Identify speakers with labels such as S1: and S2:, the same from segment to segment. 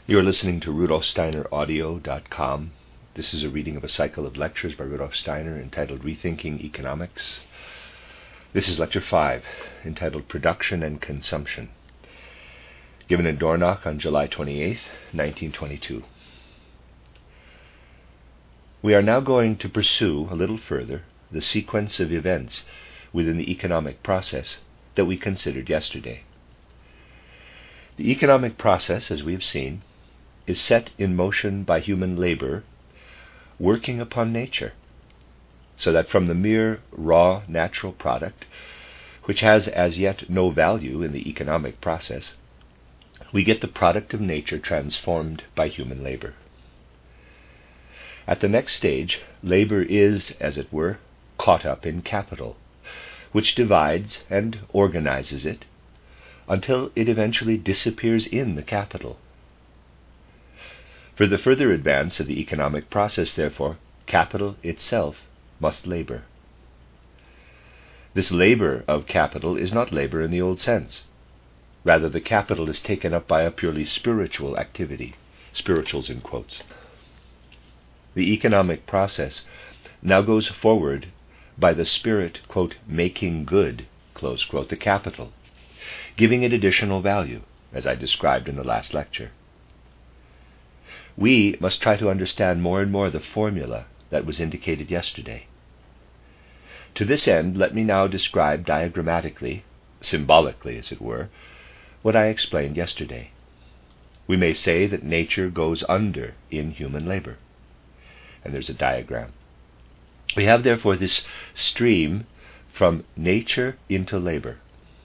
S1: You are listening to RudolfSteinerAudio.com. This is a reading of a cycle of lectures by Rudolf Steiner entitled Rethinking Economics. This is Lecture 5, entitled Production and Consumption, given in Dornach on July 28, 1922. We are now going to pursue a little further the sequence of events within the economic process that we considered yesterday. The economic process, as we have seen, is set in motion by human labor working upon nature, so that from the mere raw natural product, which has as yet no value in the economic process, we get the product of nature transformed by human labor. At the next stage, labor is, as it were, caught up in capital, which divides and organizes it until it eventually disappears in the capital. For the further advance of the economic process, therefore, capital itself must labor. This labor of capital is not labor in the old sense. Rather, the capital is taken up by a purely spiritual activity, spirituals in quotes. The economic process now goes forward by the spirit, quote, making good, close quote, the capital, giving it additional value, as I described in the last lecture. We must try to understand more and more the formula that was indicated yesterday. To this end, let me now describe diagrammatically, symbolically as it were, what I explained yesterday. We may say that nature goes under in human labor. And there's a diagram. We have therefore this stream from nature into labor.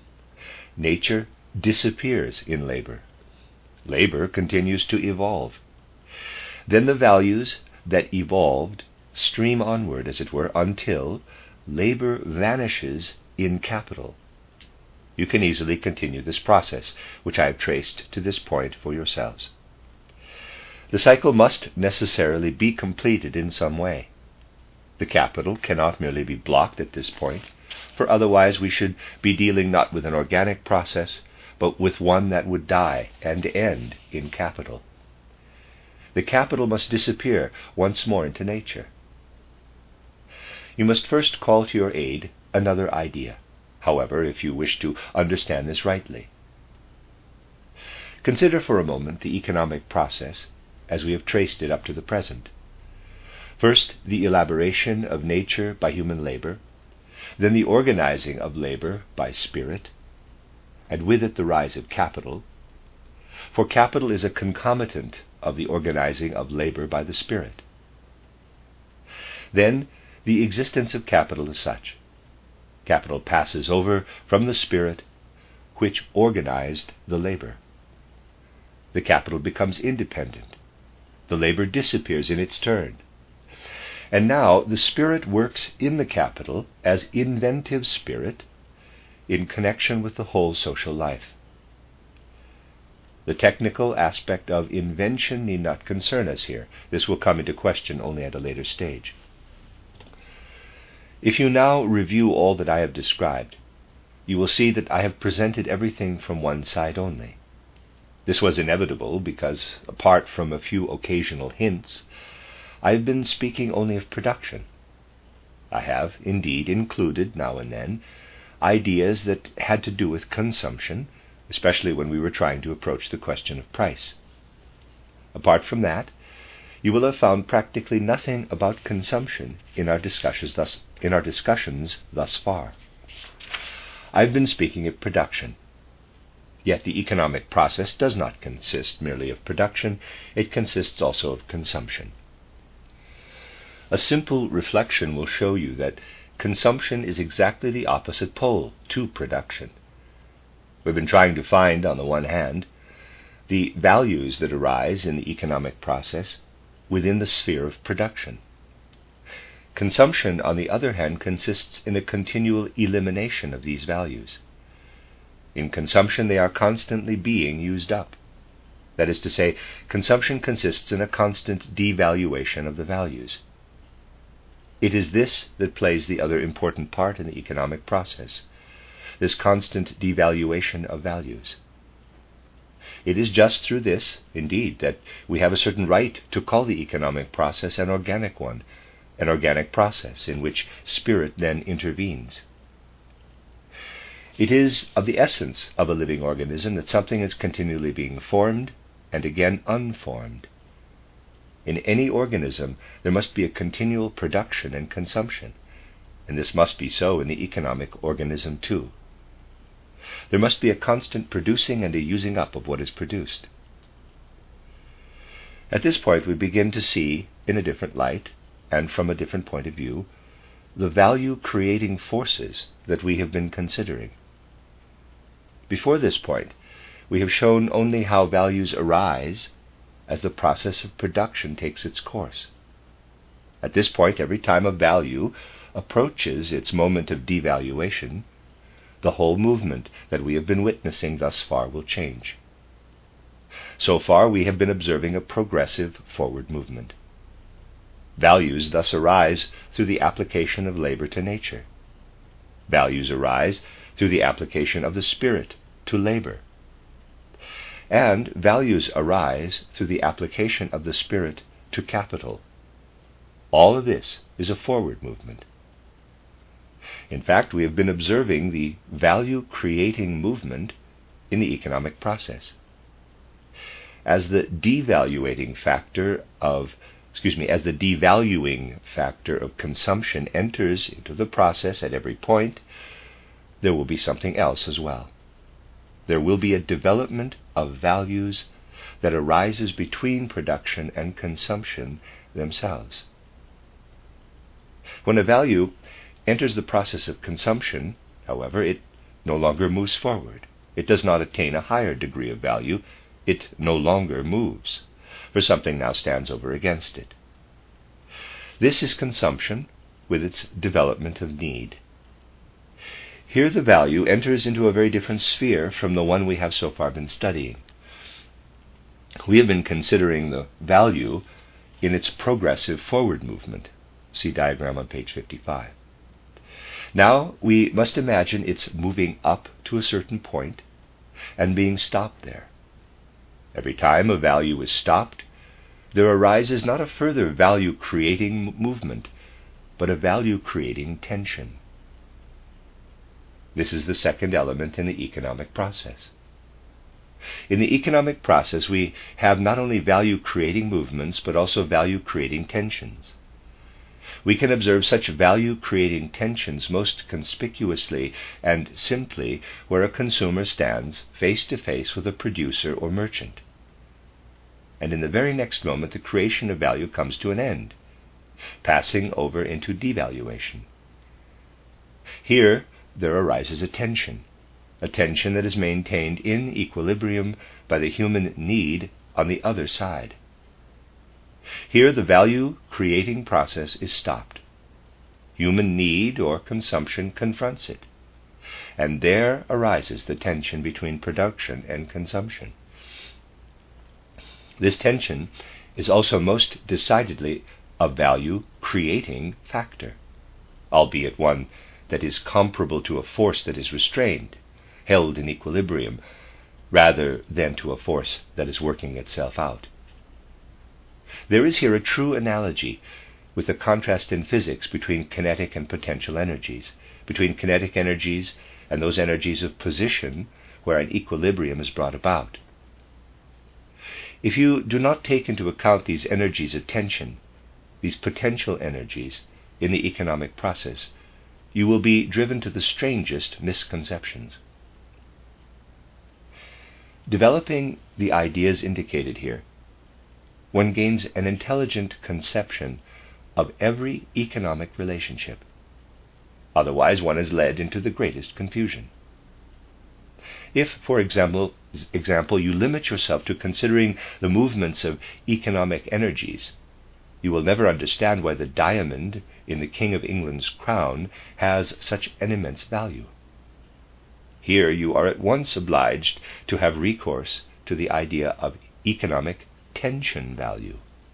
S1: Nature disappears in labor. Labor continues to evolve. Then the values that evolved stream onward, as it were, until labor vanishes in capital. You can easily continue this process, which I have traced to this point for yourselves. The cycle must necessarily be completed in some way. The capital cannot merely be blocked at this point, for otherwise we should be dealing not with an organic process, but with one that would die and end in capital. The capital must disappear once more into nature. You must first call to your aid another idea, however, if you wish to understand this rightly. Consider for a moment the economic process as we have traced it up to the present. First, the elaboration of nature by human labor, then the organizing of labor by spirit, and with it the rise of capital, for capital is a concomitant of the organizing of labor by the spirit. Then, the existence of capital is such. Capital passes over from the spirit which organized the labor. The capital becomes independent. The labor disappears in its turn. And now the spirit works in the capital as inventive spirit in connection with the whole social life. The technical aspect of invention need not concern us here. This will come into question only at a later stage. If you now review all that I have described, you will see that I have presented everything from one side only. This was inevitable because, apart from a few occasional hints, I have been speaking only of production. I have, indeed, included, now and then, ideas that had to do with consumption, especially when we were trying to approach the question of price. Apart from that, you will have found practically nothing about consumption in our discussions thus far. I have been speaking of production. Yet the economic process does not consist merely of production, it consists also of consumption. A simple reflection will show you that consumption is exactly the opposite pole to production. We've been trying to find, on the one hand, the values that arise in the economic process within the sphere of production. Consumption, on the other hand, consists in a continual elimination of these values. In consumption, they are constantly being used up. That is to say, consumption consists in a constant devaluation of the values. It is this that plays the other important part in the economic process, this constant devaluation of values. It is just through this, indeed, that we have a certain right to call the economic process an organic one, an organic process in which spirit then intervenes. It is of the essence of a living organism that something is continually being formed and again unformed. In any organism, there must be a continual production and consumption, and this must be so in the economic organism too. There must be a constant producing and a using up of what is produced. At this point, we begin to see, in a different light, and from a different point of view, the value-creating forces that we have been considering. Before this point, we have shown only how values arise as the process of production takes its course. At this point, every time a value approaches its moment of devaluation, the whole movement that we have been witnessing thus far will change. So far, we have been observing a progressive forward movement. Values thus arise through the application of labor to nature. Values arise through the application of the spirit to labor. And values arise through the application of the spirit to capital. All of this is a forward movement. In fact, we have been observing the value-creating movement in the economic process. As the devaluing factor of consumption enters into the process at every point, there will be something else as well. There will be a development of values that arises between production and consumption themselves. When a value enters the process of consumption, however, it no longer moves forward. It does not attain a higher degree of value. It no longer moves, for something now stands over against it. This is consumption with its development of need. Here the value enters into a very different sphere from the one we have so far been studying. We have been considering the value in its progressive forward movement. See diagram on page 55. Now we must imagine its moving up to a certain point and being stopped there. Every time a value is stopped, there arises not a further value-creating movement, but a value-creating tension. This is the second element in the economic process. In the economic process, we have not only value-creating movements, but also value-creating tensions. We can observe such value-creating tensions most conspicuously and simply where a consumer stands face to face with a producer or merchant. And in the very next moment, the creation of value comes to an end, passing over into devaluation. Here, there arises a tension that is maintained in equilibrium by the human need on the other side. Here the value-creating process is stopped. Human need or consumption confronts it, and there arises the tension between production and consumption. This tension is also most decidedly a value-creating factor, albeit one that is comparable to a force that is restrained, held in equilibrium, rather than to a force that is working itself out. There is here a true analogy with the contrast in physics between kinetic and potential energies, between kinetic energies and those energies of position where an equilibrium is brought about. If you do not take into account these energies of tension, these potential energies, in the economic process, you will be driven to the strangest misconceptions. Developing the ideas indicated here, one gains an intelligent conception of every economic relationship. Otherwise, one is led into the greatest confusion. If, for example, you limit yourself to considering the movements of economic energies, you will never understand why the diamond in the King of England's crown has such an immense value. Here you are at once obliged to have recourse to the idea of economic tension value.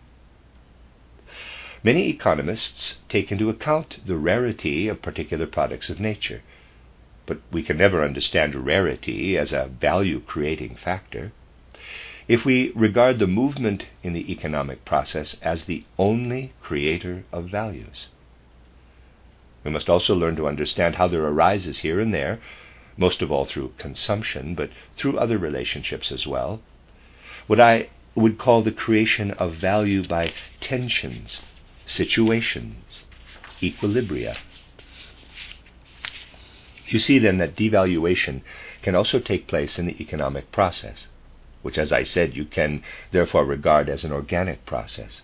S1: Many economists take into account the rarity of particular products of nature, but we can never understand rarity as a value-creating factor. if we regard the movement in the economic process as the only creator of values. We must also learn to understand how there arises here and there, most of all through consumption, but through other relationships as well, what I would call the creation of value by tensions, situations, equilibria. You see then that devaluation can also take place in the economic process, which, as I said, you can therefore regard as an organic process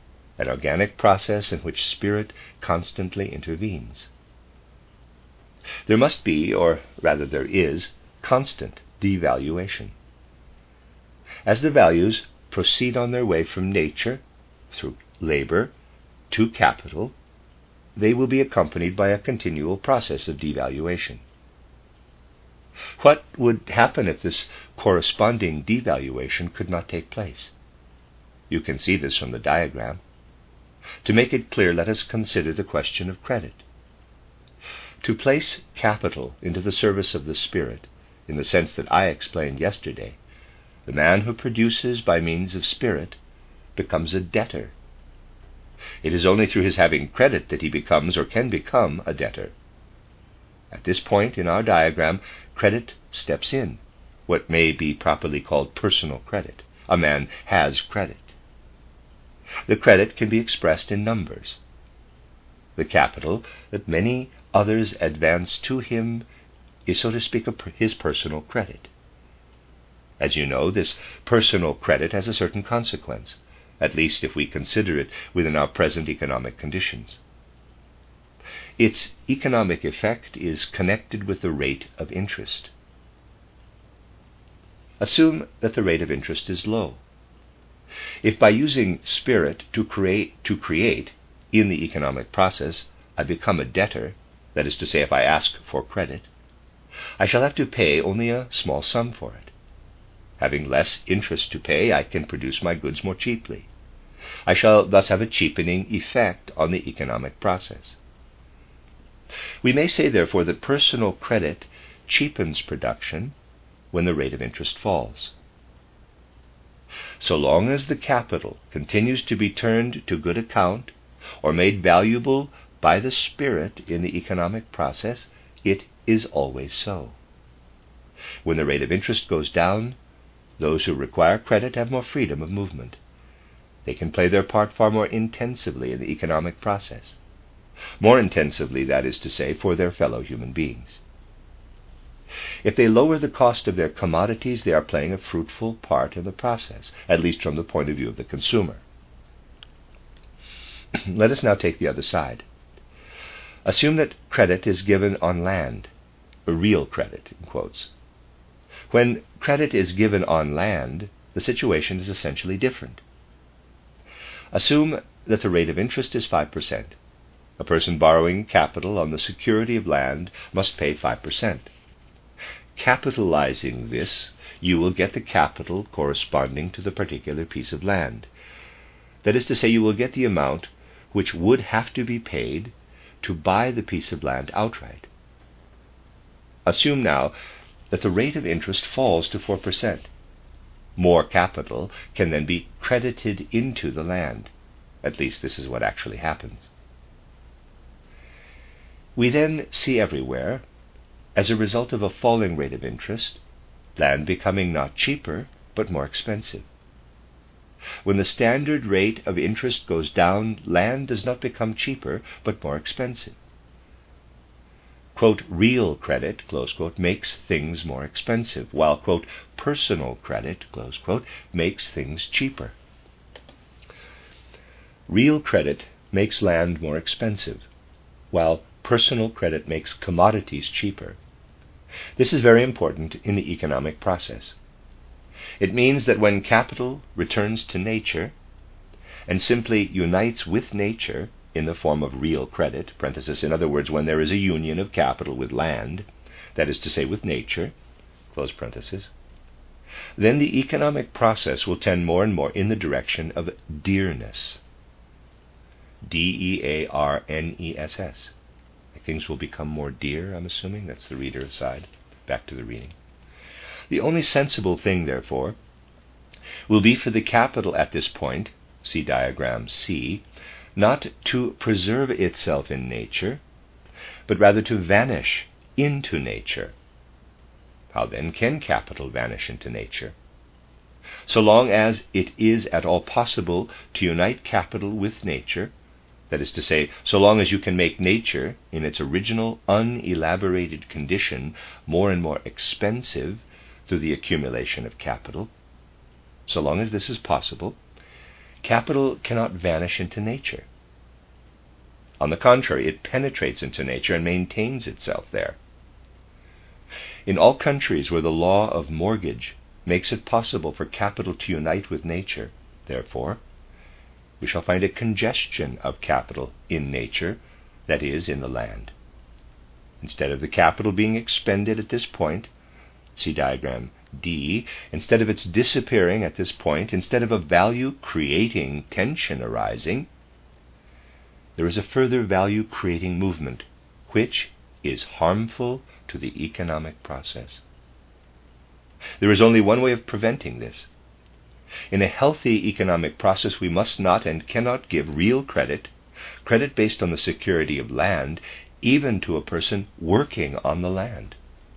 S1: in which spirit constantly intervenes. There must be, or rather there is, constant devaluation. As the values proceed on their way from nature, through labor, to capital, they will be accompanied by a continual process of devaluation. What would happen if this corresponding devaluation could not take place? You can see this from the diagram. To make it clear, let us consider the question of credit. To place capital into the service of the spirit, in the sense that I explained yesterday, the man who produces by means of spirit becomes a debtor. It is only through his having credit that he becomes or can become a debtor. At this point in our diagram, credit steps in, what may be properly called personal credit. A man has credit. The credit can be expressed in numbers. The capital that many others advance to him is, so to speak, his personal credit. As you know, this personal credit has a certain consequence, at least if we consider it within our present economic conditions. Its economic effect is connected with the rate of interest. Assume that the rate of interest is low. If by using spirit to create in the economic process I become a debtor, that is to say, if I ask for credit, I shall have to pay only a small sum for it. Having less interest to pay, I can produce my goods more cheaply. I shall thus have a cheapening effect on the economic process. We may say, therefore, that personal credit cheapens production when the rate of interest falls. So long as the capital continues to be turned to good account or made valuable by the spirit in the economic process, it is always so. When the rate of interest goes down, those who require credit have more freedom of movement. They can play their part far more intensively in the economic process. More intensively, that is to say, for their fellow human beings. If they lower the cost of their commodities, they are playing a fruitful part in the process, at least from the point of view of the consumer. Let us now take the other side. Assume that credit is given on land, a real credit, in quotes. When credit is given on land, the situation is essentially different. Assume that the rate of interest is 5%. A person borrowing capital on the security of land must pay 5%. Capitalizing this, you will get the capital corresponding to the particular piece of land. That is to say, you will get the amount which would have to be paid to buy the piece of land outright. Assume now that the rate of interest falls to 4%. More capital can then be credited into the land. At least this is what actually happens. We then see everywhere, as a result of a falling rate of interest, land becoming not cheaper, but more expensive. When the standard rate of interest goes down, land does not become cheaper, but more expensive. Quote, real credit, close quote, makes things more expensive, while, quote, personal credit, close quote, makes things cheaper. Real credit makes land more expensive, while personal credit makes commodities cheaper. This is very important in the economic process. It means that when capital returns to nature and simply unites with nature in the form of real credit, parenthesis, in other words, when there is a union of capital with land, that is to say, with nature, close parenthesis, then the economic process will tend more and more in the direction of dearness. D-E-A-R-N-E-S-S. Things will become more dear, I'm assuming. That's the reader aside. Back to the reading. The only sensible thing, therefore, will be for the capital at this point, see diagram C, not to preserve itself in nature, but rather to vanish into nature. How then can capital vanish into nature? So long as it is at all possible to unite capital with nature, that is to say, so long as you can make nature, in its original unelaborated condition, more and more expensive through the accumulation of capital, so long as this is possible, capital cannot vanish into nature. On the contrary, it penetrates into nature and maintains itself there. In all countries where the law of mortgage makes it possible for capital to unite with nature, therefore, we shall find a congestion of capital in nature, that is, in the land. Instead of the capital being expended at this point, see diagram D, instead of its disappearing at this point, instead of a value-creating tension arising, there is a further value-creating movement, which is harmful to the economic process. There is only one way of preventing this. In a healthy economic process, we must not and cannot give real credit based on the security of land, even to a person working on the land.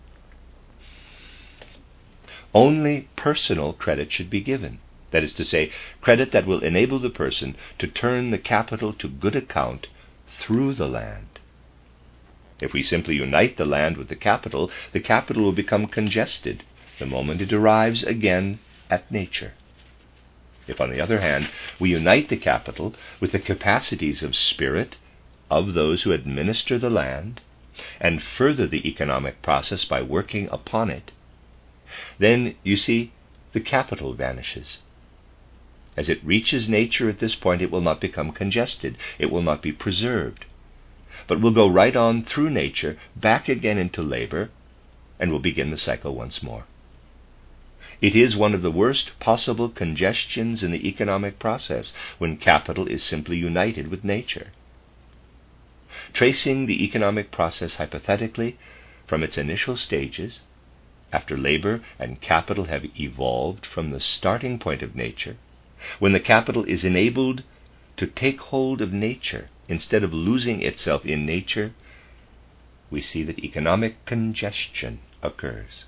S1: Only personal credit should be given. That is to say, credit that will enable the person to turn the capital to good account through the land. If we simply unite the land with the capital will become congested the moment it arrives again at nature. If, on the other hand, we unite the capital with the capacities of spirit of those who administer the land and further the economic process by working upon it, then, you see, the capital vanishes. As it reaches nature at this point, it will not become congested, it will not be preserved, but will go right on through nature, back again into labor, and will begin the cycle once more. It is one of the worst possible congestions in the economic process when capital is simply united with nature. Tracing the economic process hypothetically from its initial stages, after labor and capital have evolved from the starting point of nature, when the capital is enabled to take hold of nature instead of losing itself in nature, we see that economic congestion occurs.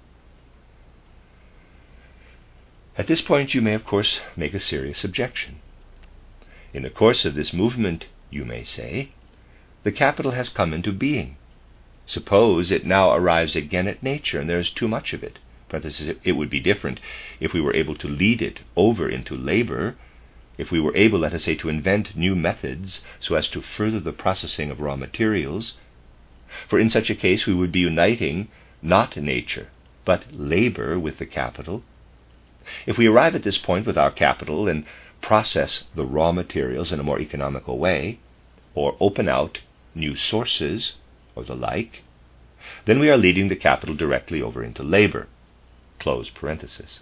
S1: At this point, you may, of course, make a serious objection. In the course of this movement, you may say, the capital has come into being. Suppose it now arrives again at nature, and there is too much of it. It would be different if we were able to lead it over into labor, if we were able, let us say, to invent new methods so as to further the processing of raw materials. For in such a case, we would be uniting not nature, but labor with the capital. If we arrive at this point with our capital and process the raw materials in a more economical way, or open out new sources, or the like, then we are leading the capital directly over into labor. Close parenthesis.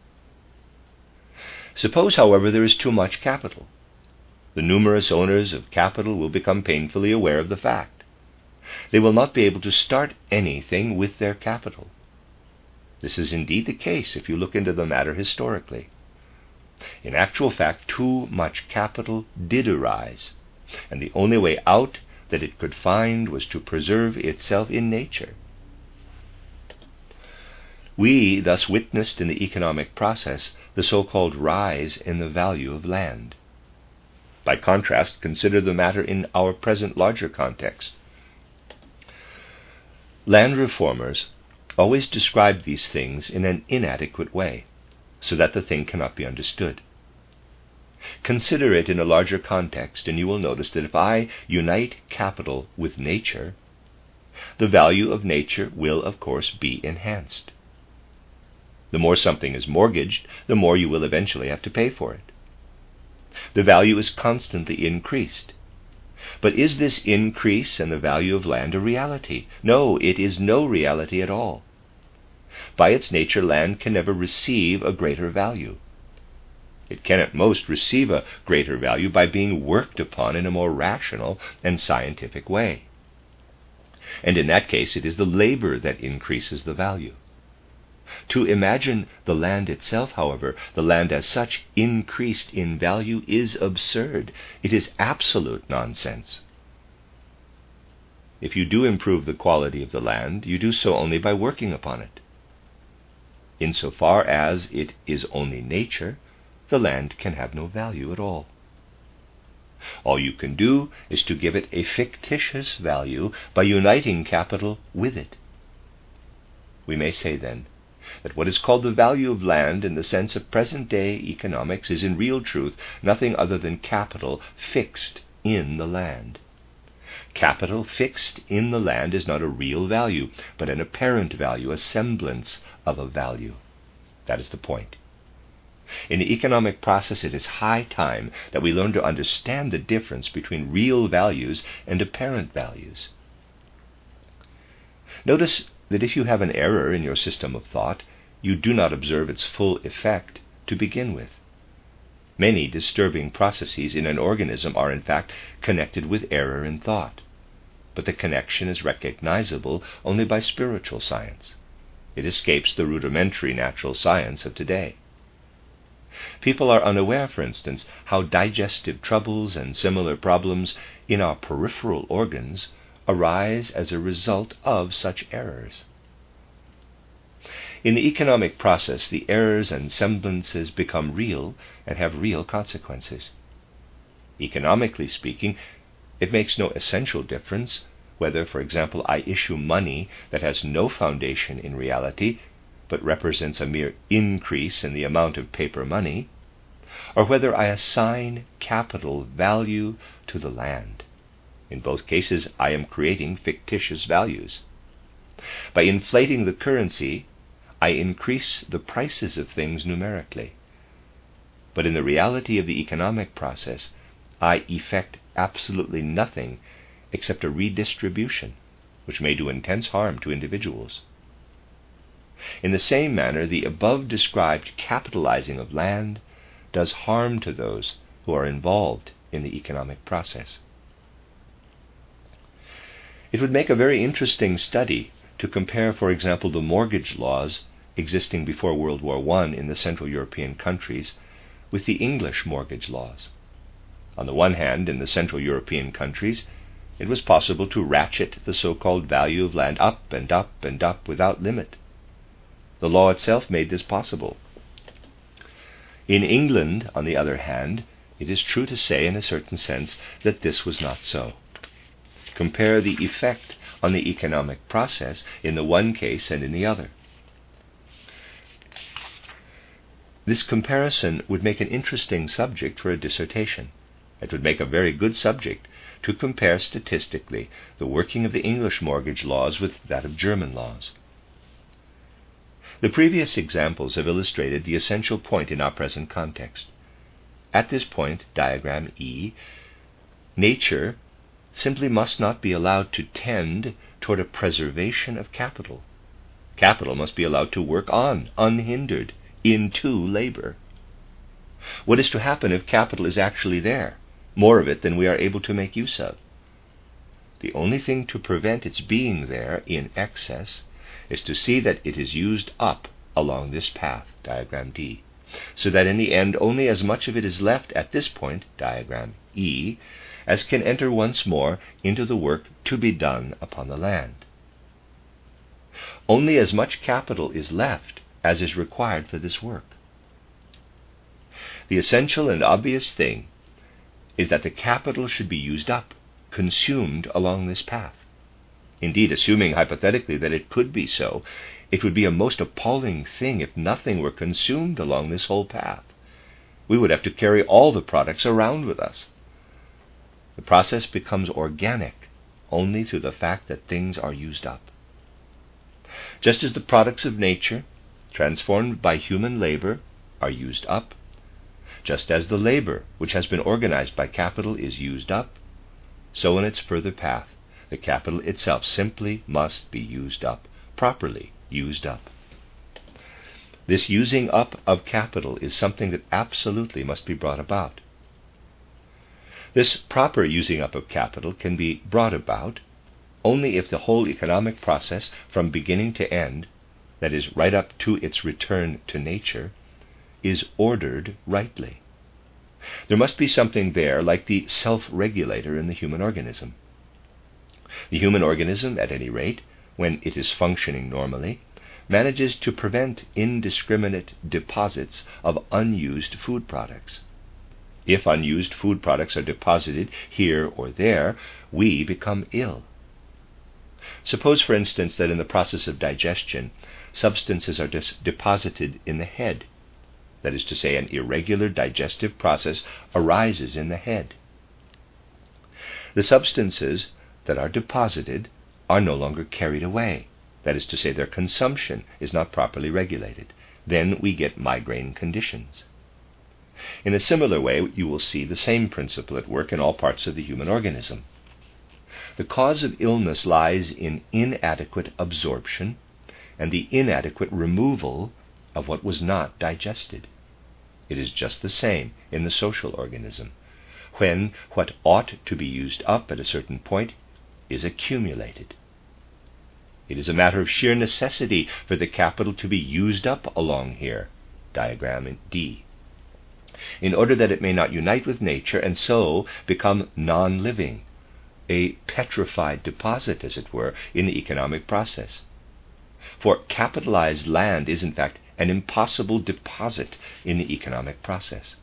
S1: Suppose, however, there is too much capital. The numerous owners of capital will become painfully aware of the fact. They will not be able to start anything with their capital. This is indeed the case if you look into the matter historically. In actual fact, too much capital did arise, and the only way out that it could find was to preserve itself in nature. We thus witnessed in the economic process the so-called rise in the value of land. By contrast, consider the matter in our present larger context. Land reformers always describe these things in an inadequate way, so that the thing cannot be understood. Consider it in a larger context, and you will notice that if I unite capital with nature, the value of nature will, of course, be enhanced. The more something is mortgaged, the more you will eventually have to pay for it. The value is constantly increased. But is this increase in the value of land a reality? No, it is no reality at all. By its nature, land can never receive a greater value. It can at most receive a greater value by being worked upon in a more rational and scientific way. And in that case, it is the labor that increases the value. To imagine the land itself, however, the land as such, increased in value is absurd. It is absolute nonsense. If you do improve the quality of the land, you do so only by working upon it. Insofar as it is only nature, the land can have no value at all. All you can do is to give it a fictitious value by uniting capital with it. We may say, then, that what is called the value of land in the sense of present-day economics is in real truth nothing other than capital fixed in the land. Capital fixed in the land is not a real value, but an apparent value, a semblance of a value. That is the point. In the economic process, it is high time that we learn to understand the difference between real values and apparent values. Notice that if you have an error in your system of thought, you do not observe its full effect to begin with. Many disturbing processes in an organism are in fact connected with error in thought, but the connection is recognizable only by spiritual science. It escapes the rudimentary natural science of today. People are unaware, for instance, how digestive troubles and similar problems in our peripheral organs arise as a result of such errors. In the economic process, the errors and semblances become real and have real consequences. Economically speaking, it makes no essential difference whether, for example, I issue money that has no foundation in reality, but represents a mere increase in the amount of paper money, or whether I assign capital value to the land. In both cases, I am creating fictitious values. By inflating the currency, I increase the prices of things numerically. But in the reality of the economic process, I effect absolutely nothing except a redistribution, which may do intense harm to individuals. In the same manner, the above-described capitalizing of land does harm to those who are involved in the economic process. It would make a very interesting study to compare, for example, the mortgage laws existing before World War I in the Central European countries with the English mortgage laws. On the one hand, in the Central European countries, it was possible to ratchet the so-called value of land up and up and up without limit. The law itself made this possible. In England, on the other hand, it is true to say, in a certain sense, that this was not so. Compare the effect on the economic process in the one case and in the other. This comparison would make an interesting subject for a dissertation. It would make a very good subject to compare statistically the working of the English mortgage laws with that of German laws. The previous examples have illustrated the essential point in our present context. At this point, diagram E, nature simply must not be allowed to tend toward a preservation of capital. Capital must be allowed to work on, unhindered, into labor. What is to happen if capital is actually there, more of it than we are able to make use of? The only thing to prevent its being there in excess is to see that it is used up along this path, diagram D, so that in the end only as much of it is left at this point, diagram E, as can enter once more into the work to be done upon the land. Only as much capital is left as is required for this work. The essential and obvious thing is that the capital should be used up, consumed along this path. Indeed, assuming hypothetically that it could be so, it would be a most appalling thing if nothing were consumed along this whole path. We would have to carry all the products around with us. The process becomes organic only through the fact that things are used up. Just as the products of nature, transformed by human labor, are used up, just as the labor which has been organized by capital is used up, so in its further path, the capital itself simply must be used up, properly used up. This using up of capital is something that absolutely must be brought about. This proper using up of capital can be brought about only if the whole economic process, from beginning to end, that is, right up to its return to nature, is ordered rightly. There must be something there like the self-regulator in the human organism. The human organism, at any rate, when it is functioning normally, manages to prevent indiscriminate deposits of unused food products. If unused food products are deposited here or there, we become ill. Suppose, for instance, that in the process of digestion, substances are deposited in the head. That is to say, an irregular digestive process arises in the head. The substances that are deposited are no longer carried away. That is to say, their consumption is not properly regulated. Then we get migraine conditions. In a similar way, you will see the same principle at work in all parts of the human organism. The cause of illness lies in inadequate absorption and the inadequate removal of what was not digested. It is just the same in the social organism, when what ought to be used up at a certain point is accumulated. It is a matter of sheer necessity for the capital to be used up along here, diagram in D, in order that it may not unite with nature and so become non-living, a petrified deposit, as it were, in the economic process. For capitalized land is, in fact, an impossible deposit in the economic process.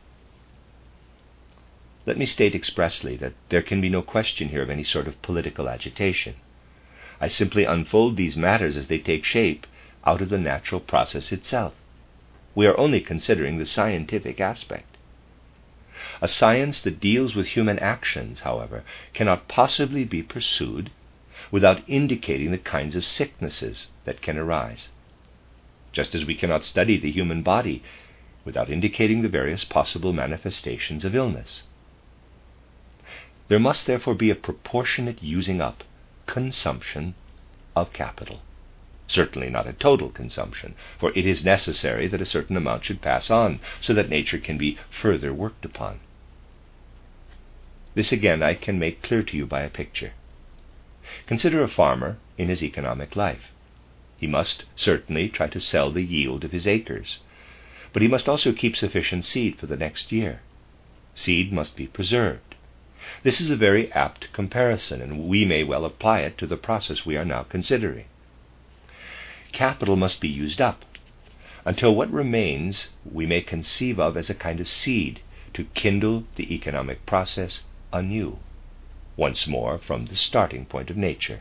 S1: Let me state expressly that there can be no question here of any sort of political agitation. I simply unfold these matters as they take shape out of the natural process itself. We are only considering the scientific aspect. A science that deals with human actions, however, cannot possibly be pursued without indicating the kinds of sicknesses that can arise, just as we cannot study the human body without indicating the various possible manifestations of illness. There must therefore be a proportionate using up, consumption of capital. Certainly not a total consumption, for it is necessary that a certain amount should pass on, so that nature can be further worked upon. This again I can make clear to you by a picture. Consider a farmer in his economic life. He must certainly try to sell the yield of his acres, but he must also keep sufficient seed for the next year. Seed must be preserved. This is a very apt comparison, and we may well apply it to the process we are now considering. Capital must be used up, until what remains we may conceive of as a kind of seed to kindle the economic process anew, once more from the starting point of nature.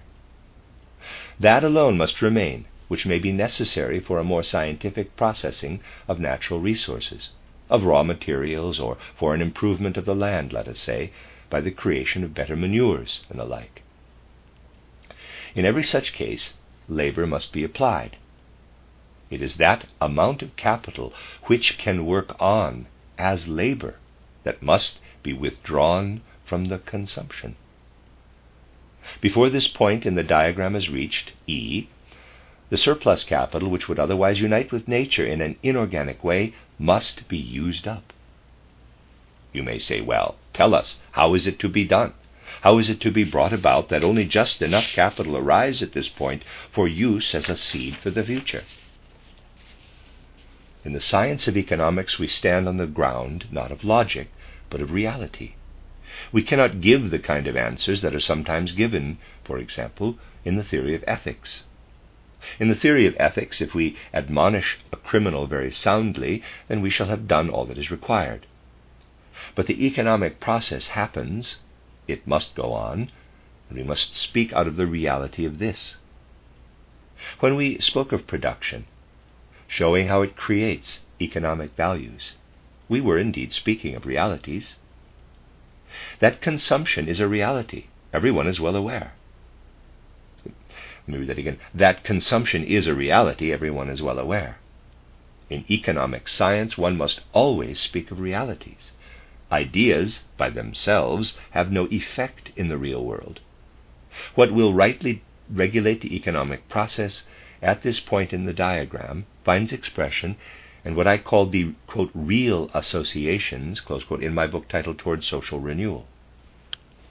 S1: That alone must remain which may be necessary for a more scientific processing of natural resources, of raw materials, or for an improvement of the land, let us say, by the creation of better manures and the like. In every such case, labor must be applied. It is that amount of capital which can work on as labor that must be withdrawn from the consumption. Before this point in the diagram is reached, E, the surplus capital, which would otherwise unite with nature in an inorganic way, must be used up. You may say, well, tell us, how is it to be done? How is it to be brought about that only just enough capital arrives at this point for use as a seed for the future? In the science of economics, we stand on the ground not of logic, but of reality. We cannot give the kind of answers that are sometimes given, for example, in the theory of ethics. In the theory of ethics, if we admonish a criminal very soundly, then we shall have done all that is required. But the economic process happens, it must go on, and we must speak out of the reality of this. When we spoke of production, showing how it creates economic values, we were indeed speaking of realities. That consumption is a reality. Everyone is well aware. Let me read that again. That consumption is a reality. Everyone is well aware. In economic science, one must always speak of realities. Ideas, by themselves, have no effect in the real world. What will rightly regulate the economic process at this point in the diagram finds expression in what I call the, quote, real associations, close quote, in my book titled Towards Social Renewal.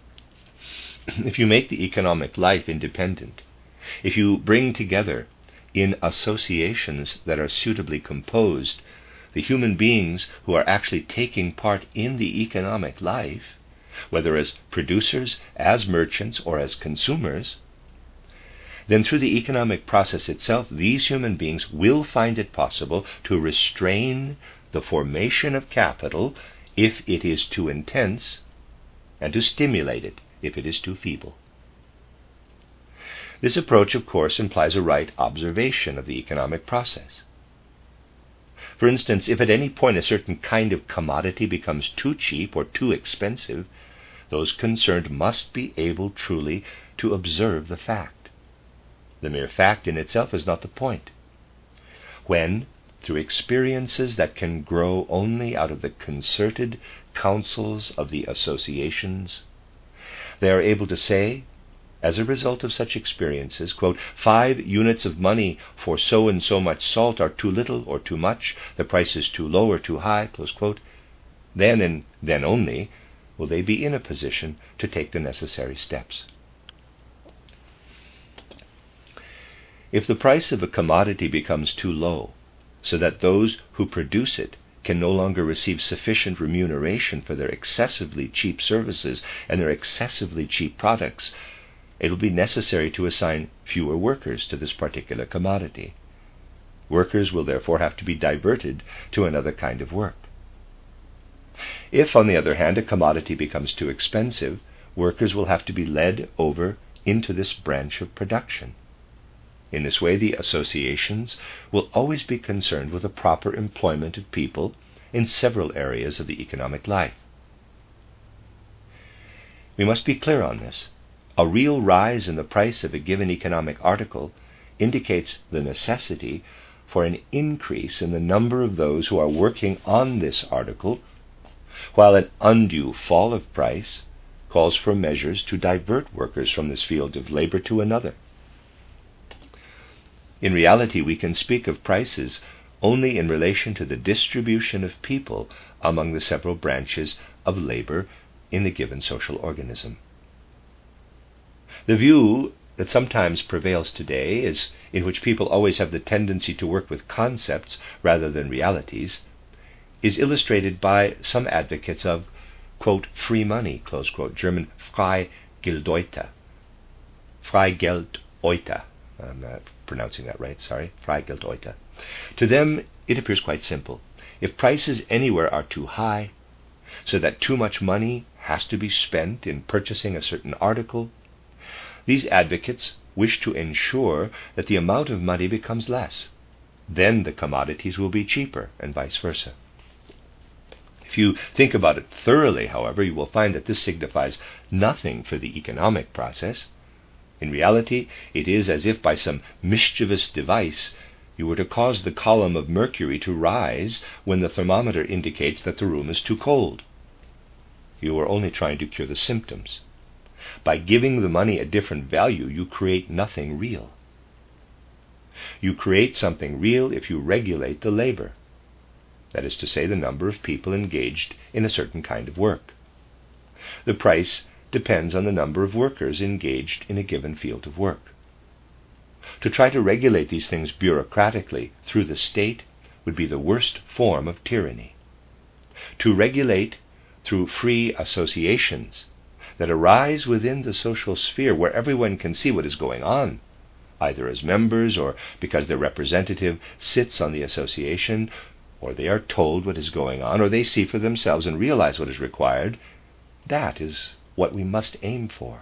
S1: If you make the economic life independent, if you bring together in associations that are suitably composed, the human beings who are actually taking part in the economic life, whether as producers, as merchants, or as consumers, then through the economic process itself, these human beings will find it possible to restrain the formation of capital if it is too intense, and to stimulate it if it is too feeble. This approach, of course, implies a right observation of the economic process. For instance, if at any point a certain kind of commodity becomes too cheap or too expensive, those concerned must be able truly to observe the fact. The mere fact in itself is not the point. When, through experiences that can grow only out of the concerted counsels of the associations, they are able to say, as a result of such experiences, quote, 5 units of money for so and so much salt are too little or too much, the price is too low or too high, close quote, then and then only will they be in a position to take the necessary steps. If the price of a commodity becomes too low, so that those who produce it can no longer receive sufficient remuneration for their excessively cheap services and their excessively cheap products, it will be necessary to assign fewer workers to this particular commodity. Workers will therefore have to be diverted to another kind of work. If, on the other hand, a commodity becomes too expensive, workers will have to be led over into this branch of production. In this way, the associations will always be concerned with the proper employment of people in several areas of the economic life. We must be clear on this. A real rise in the price of a given economic article indicates the necessity for an increase in the number of those who are working on this article, while an undue fall of price calls for measures to divert workers from this field of labor to another. In reality, we can speak of prices only in relation to the distribution of people among the several branches of labor in the given social organism. The view that sometimes prevails today, in which people always have the tendency to work with concepts rather than realities, is illustrated by some advocates of, quote, free money, close quote, German Freigeldeuter. Freigeldeuter. I'm not pronouncing that right, sorry. Freigeldeuter. To them, it appears quite simple. If prices anywhere are too high, so that too much money has to be spent in purchasing a certain article, these advocates wish to ensure that the amount of money becomes less. Then the commodities will be cheaper, and vice versa. If you think about it thoroughly, however, you will find that this signifies nothing for the economic process. In reality, it is as if by some mischievous device you were to cause the column of mercury to rise when the thermometer indicates that the room is too cold. You are only trying to cure the symptoms. By giving the money a different value, you create nothing real. You create something real if you regulate the labor, that is to say, the number of people engaged in a certain kind of work. The price depends on the number of workers engaged in a given field of work. To try to regulate these things bureaucratically through the state would be the worst form of tyranny. To regulate through free associations that arise within the social sphere where everyone can see what is going on, either as members or because their representative sits on the association, or they are told what is going on, or they see for themselves and realize what is required, that is what we must aim for.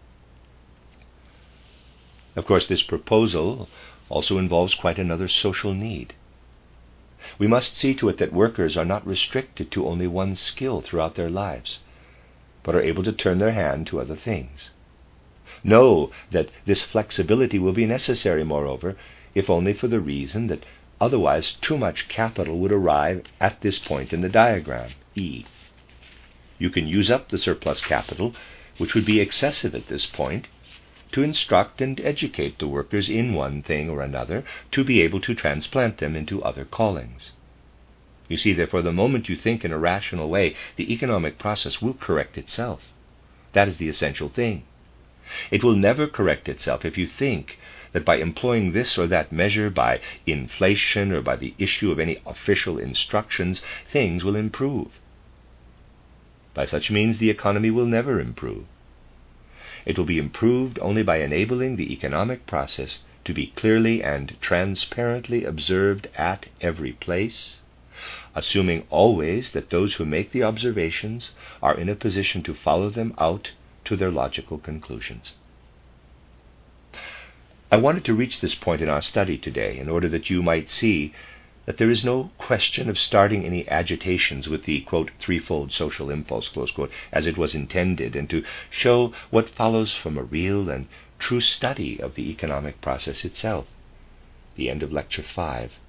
S1: Of course, this proposal also involves quite another social need. We must see to it that workers are not restricted to only one skill throughout their lives, but are able to turn their hand to other things. Know that this flexibility will be necessary, moreover, if only for the reason that otherwise too much capital would arrive at this point in the diagram, E. You can use up the surplus capital, which would be excessive at this point, to instruct and educate the workers in one thing or another, to be able to transplant them into other callings. You see, therefore, the moment you think in a rational way, the economic process will correct itself. That is the essential thing. It will never correct itself if you think that by employing this or that measure, by inflation or by the issue of any official instructions, things will improve. By such means the economy will never improve. It will be improved only by enabling the economic process to be clearly and transparently observed at every place, assuming always that those who make the observations are in a position to follow them out to their logical conclusions. I wanted to reach this point in our study today in order that you might see that there is no question of starting any agitations with the, quote, threefold social impulse, close quote, as it was intended, and to show what follows from a real and true study of the economic process itself. The end of Lecture 5.